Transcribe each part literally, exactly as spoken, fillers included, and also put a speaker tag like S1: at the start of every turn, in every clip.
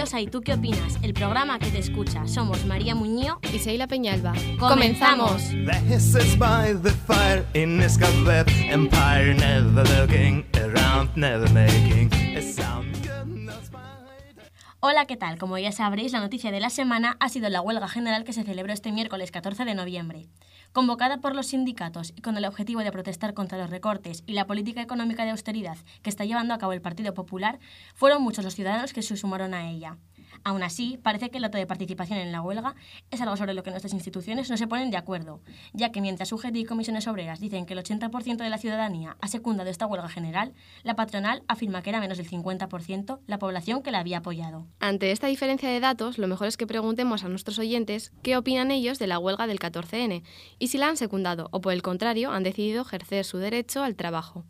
S1: Bienvenidos a ¿Y tú qué opinas?, el programa que te escucha. Somos María Muñío
S2: y Seila Peñalba.
S1: ¡Comenzamos!
S3: The hisses by the fire in this cobweb empire, never looking around, never making a sound.
S1: Hola, ¿qué tal? Como ya sabréis, la noticia de la semana ha sido la huelga general que se celebró este miércoles catorce de noviembre. Convocada por los sindicatos y con el objetivo de protestar contra los recortes y la política económica de austeridad que está llevando a cabo el Partido Popular, fueron muchos los ciudadanos que se sumaron a ella. Aún así, parece que el dato de participación en la huelga es algo sobre lo que nuestras instituciones no se ponen de acuerdo, ya que mientras U G T y comisiones obreras dicen que el ochenta por ciento de la ciudadanía ha secundado esta huelga general, la patronal afirma que era menos del cincuenta por ciento la población que la había apoyado.
S2: Ante esta diferencia de datos, lo mejor es que preguntemos a nuestros oyentes qué opinan ellos de la huelga del catorce ene y si la han secundado o, por el contrario, han decidido ejercer su derecho al trabajo.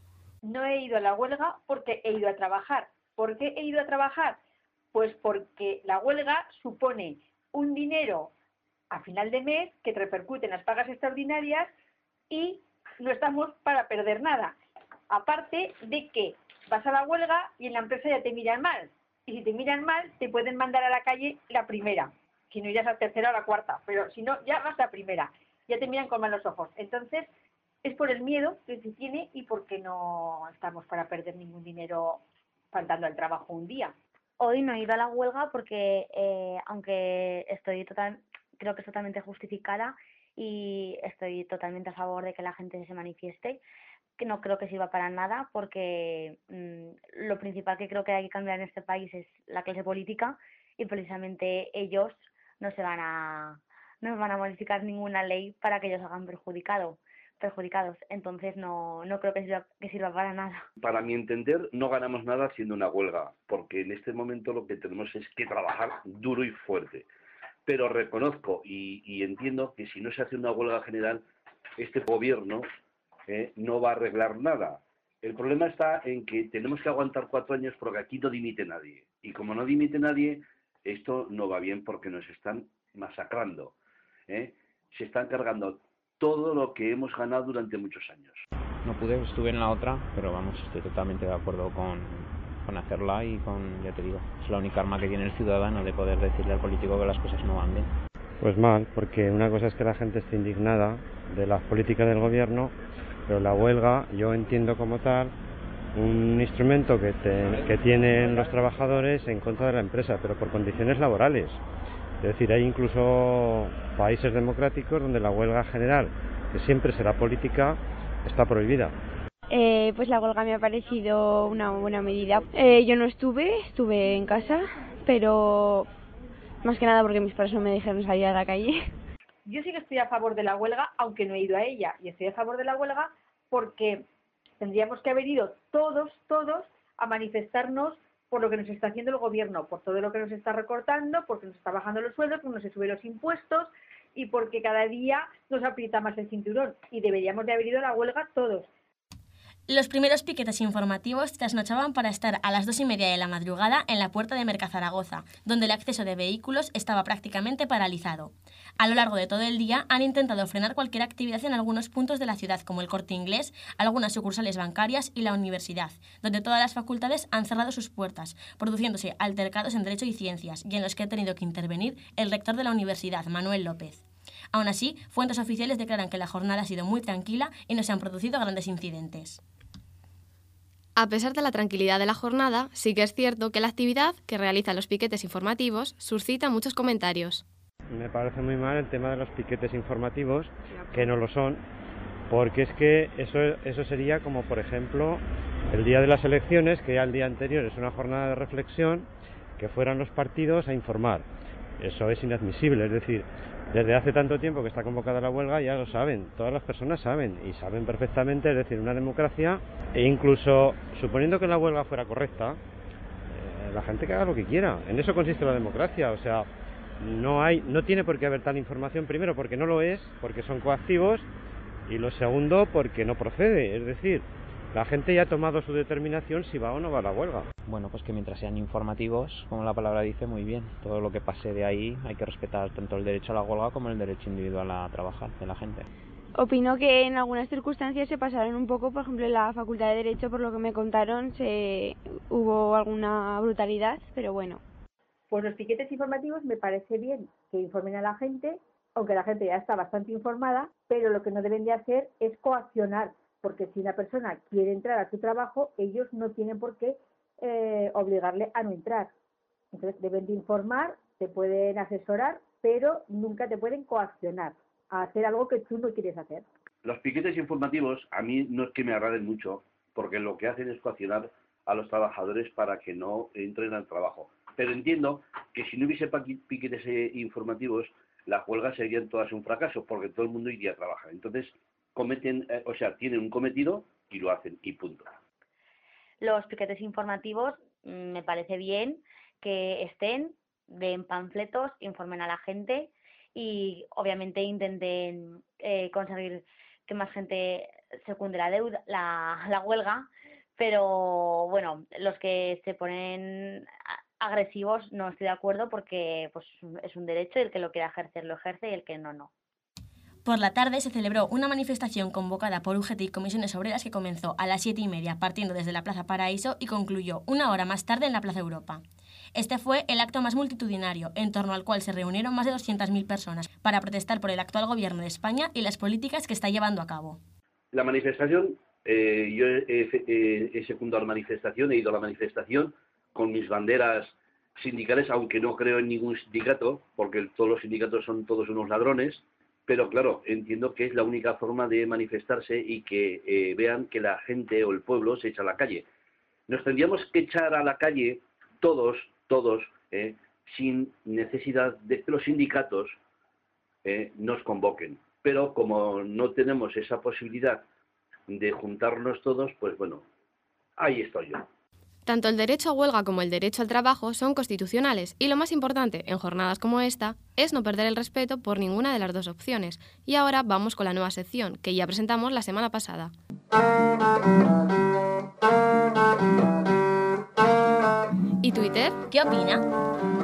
S4: No he ido a la huelga porque he ido a trabajar. ¿Por qué he ido a trabajar? Pues porque la huelga supone un dinero a final de mes que repercute en las pagas extraordinarias y no estamos para perder nada. Aparte de que vas a la huelga y en la empresa ya te miran mal. Y si te miran mal, te pueden mandar a la calle la primera. Si no, ya es la tercera o la cuarta. Pero si no, ya vas la primera. Ya te miran con malos ojos. Entonces, es por el miedo que se tiene y porque no estamos para perder ningún dinero faltando al trabajo un día.
S5: Hoy no he ido a la huelga porque, eh, aunque estoy total, creo que es totalmente justificada y estoy totalmente a favor de que la gente se manifieste, que no creo que sirva para nada porque mmm, lo principal que creo que hay que cambiar en este país es la clase política y precisamente ellos no se van a, no van a modificar ninguna ley para que ellos hagan perjudicado. perjudicados, entonces no, no creo que sirva, que sirva para nada.
S6: Para mi entender, no ganamos nada haciendo una huelga, porque en este momento lo que tenemos es que trabajar duro y fuerte. Pero reconozco y, y entiendo que si no se hace una huelga general, este gobierno eh, no va a arreglar nada. El problema está en que tenemos que aguantar cuatro años porque aquí no dimite nadie. Y como no dimite nadie, esto no va bien porque nos están masacrando. ¿eh? Se están cargando todo lo que hemos ganado durante muchos años.
S7: No pude, estuve en la otra, pero vamos, estoy totalmente de acuerdo con, con hacerla y con, ya te digo, es la única arma que tiene el ciudadano de poder decirle al político que las cosas no van bien.
S8: Pues mal, porque una cosa es que la gente esté indignada de las políticas del gobierno, pero la huelga yo entiendo como tal un instrumento que, te, que tienen los trabajadores en contra de la empresa, pero por condiciones laborales. Es decir, hay incluso países democráticos donde la huelga general, que siempre será política, está prohibida.
S9: Eh, pues la huelga me ha parecido una buena medida. Eh, yo no estuve, estuve en casa, pero más que nada porque mis padres no me dejaron salir a la calle.
S4: Yo sí que estoy a favor de la huelga, aunque no he ido a ella. Y estoy a favor de la huelga porque tendríamos que haber ido todos, todos a manifestarnos por lo que nos está haciendo el gobierno, por todo lo que nos está recortando, porque nos está bajando los sueldos, porque nos se suben los impuestos y porque cada día nos aprieta más el cinturón. Y deberíamos de haber ido a la huelga todos.
S1: Los primeros piquetes informativos trasnochaban para estar a las dos y media de la madrugada en la puerta de Mercazaragoza, donde el acceso de vehículos estaba prácticamente paralizado. A lo largo de todo el día han intentado frenar cualquier actividad en algunos puntos de la ciudad, como el Corte Inglés, algunas sucursales bancarias y la universidad, donde todas las facultades han cerrado sus puertas, produciéndose altercados en Derecho y Ciencias, y en los que ha tenido que intervenir el rector de la universidad, Manuel López. Aún así, fuentes oficiales declaran que la jornada ha sido muy tranquila y no se han producido grandes incidentes.
S2: A pesar de la tranquilidad de la jornada, sí que es cierto que la actividad que realizan los piquetes informativos suscita muchos comentarios.
S8: Me parece muy mal el tema de los piquetes informativos, que no lo son, porque es que eso, eso sería como, por ejemplo, el día de las elecciones, que ya el día anterior es una jornada de reflexión, que fueran los partidos a informar. Eso es inadmisible, es decir, desde hace tanto tiempo que está convocada la huelga ya lo saben, todas las personas saben y saben perfectamente, es decir, una democracia, e incluso suponiendo que la huelga fuera correcta, eh, la gente que haga lo que quiera, en eso consiste la democracia, o sea, no hay, no tiene por qué haber tal información, primero porque no lo es, porque son coactivos, y lo segundo porque no procede, es decir, la gente ya ha tomado su determinación si va o no va a la huelga.
S7: Bueno, pues que mientras sean informativos, como la palabra dice, muy bien. Todo lo que pase de ahí hay que respetar tanto el derecho a la huelga como el derecho individual a trabajar de la gente.
S9: Opino que en algunas circunstancias se pasaron un poco, por ejemplo en la Facultad de Derecho, por lo que me contaron, se hubo alguna brutalidad, pero bueno.
S4: Pues los piquetes informativos me parece bien que informen a la gente, aunque la gente ya está bastante informada, pero lo que no deben de hacer es coaccionar, porque si una persona quiere entrar a tu trabajo, ellos no tienen por qué eh, obligarle a no entrar. Entonces deben de informar, te pueden asesorar, pero nunca te pueden coaccionar a hacer algo que tú no quieres hacer.
S6: Los piquetes informativos a mí no es que me agraden mucho, porque lo que hacen es coaccionar a los trabajadores para que no entren al trabajo. Pero entiendo que si no hubiese piquetes informativos, las huelgas serían todas un fracaso, porque todo el mundo iría a trabajar. Entonces, cometen, eh, o sea, tienen un cometido y lo hacen, y punto.
S5: Los piquetes informativos, me parece bien que estén, den panfletos, informen a la gente y obviamente intenten eh, conseguir que más gente secunde la deuda, la, la huelga, pero bueno, los que se ponen agresivos no estoy de acuerdo porque pues es un derecho y el que lo quiera ejercer lo ejerce y el que no, no.
S1: Por la tarde se celebró una manifestación convocada por U G T y Comisiones Obreras que comenzó a las siete y media partiendo desde la Plaza Paraíso y concluyó una hora más tarde en la Plaza Europa. Este fue el acto más multitudinario, en torno al cual se reunieron más de doscientas mil personas para protestar por el actual gobierno de España y las políticas que está llevando a cabo.
S6: La manifestación, eh, yo he, he, he secundado la manifestación, he ido a la manifestación con mis banderas sindicales, aunque no creo en ningún sindicato, porque todos los sindicatos son todos unos ladrones, pero claro, entiendo que es la única forma de manifestarse y que eh, vean que la gente o el pueblo se echa a la calle. Nos tendríamos que echar a la calle todos, todos, eh, sin necesidad de que los sindicatos eh, nos convoquen. Pero como no tenemos esa posibilidad de juntarnos todos, pues bueno, ahí estoy yo.
S2: Tanto el derecho a huelga como el derecho al trabajo son constitucionales y lo más importante en jornadas como esta es no perder el respeto por ninguna de las dos opciones. Y ahora vamos con la nueva sección que ya presentamos la semana pasada. ¿Y Twitter?
S1: ¿Qué opina?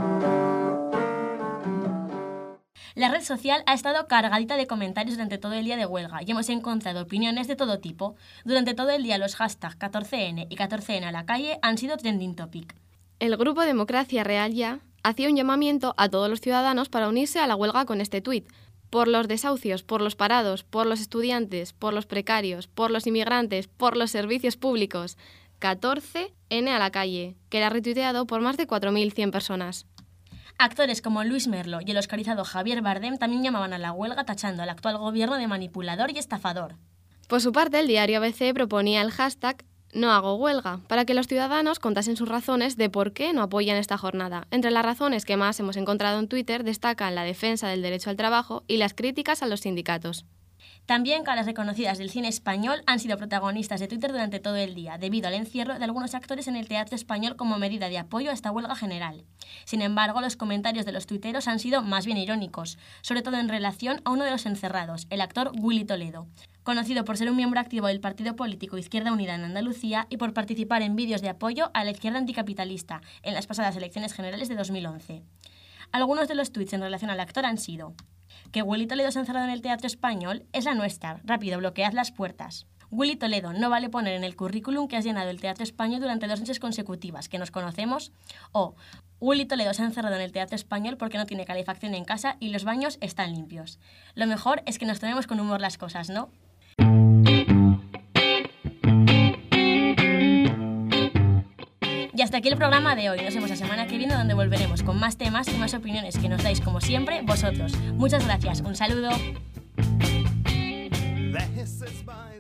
S1: La red social ha estado cargadita de comentarios durante todo el día de huelga y hemos encontrado opiniones de todo tipo. Durante todo el día los hashtags catorce ene y catorce ene a la calle han sido trending topic.
S2: El grupo Democracia Real Ya hacía un llamamiento a todos los ciudadanos para unirse a la huelga con este tuit. Por los desahucios, por los parados, por los estudiantes, por los precarios, por los inmigrantes, por los servicios públicos. catorce ene a la calle, que era retuiteado por más de cuatro mil cien personas.
S1: Actores como Luis Merlo y el oscarizado Javier Bardem también llamaban a la huelga tachando al actual gobierno de manipulador y estafador.
S2: Por su parte, el diario A B Ce proponía el hashtag No hago huelga, para que los ciudadanos contasen sus razones de por qué no apoyan esta jornada. Entre las razones que más hemos encontrado en Twitter destacan la defensa del derecho al trabajo y las críticas a los sindicatos.
S1: También caras reconocidas del cine español han sido protagonistas de Twitter durante todo el día, debido al encierro de algunos actores en el teatro español como medida de apoyo a esta huelga general. Sin embargo, los comentarios de los tuiteros han sido más bien irónicos, sobre todo en relación a uno de los encerrados, el actor Willy Toledo, conocido por ser un miembro activo del partido político Izquierda Unida en Andalucía y por participar en vídeos de apoyo a la izquierda anticapitalista en las pasadas elecciones generales de dos mil once. Algunos de los tuits en relación al actor han sido: que Willy Toledo se ha encerrado en el teatro español es la nuestra, rápido, bloquead las puertas. Willy Toledo, no vale poner en el currículum que has llenado el teatro español durante dos noches consecutivas, que nos conocemos. O Willy Toledo se ha encerrado en el teatro español porque no tiene calefacción en casa y los baños están limpios. Lo mejor es que nos tomemos con humor las cosas, ¿no? Y hasta aquí el programa de hoy. Nos vemos la semana que viene, donde volveremos con más temas y más opiniones que nos dais, como siempre, vosotros. Muchas gracias. Un saludo.
S3: This is my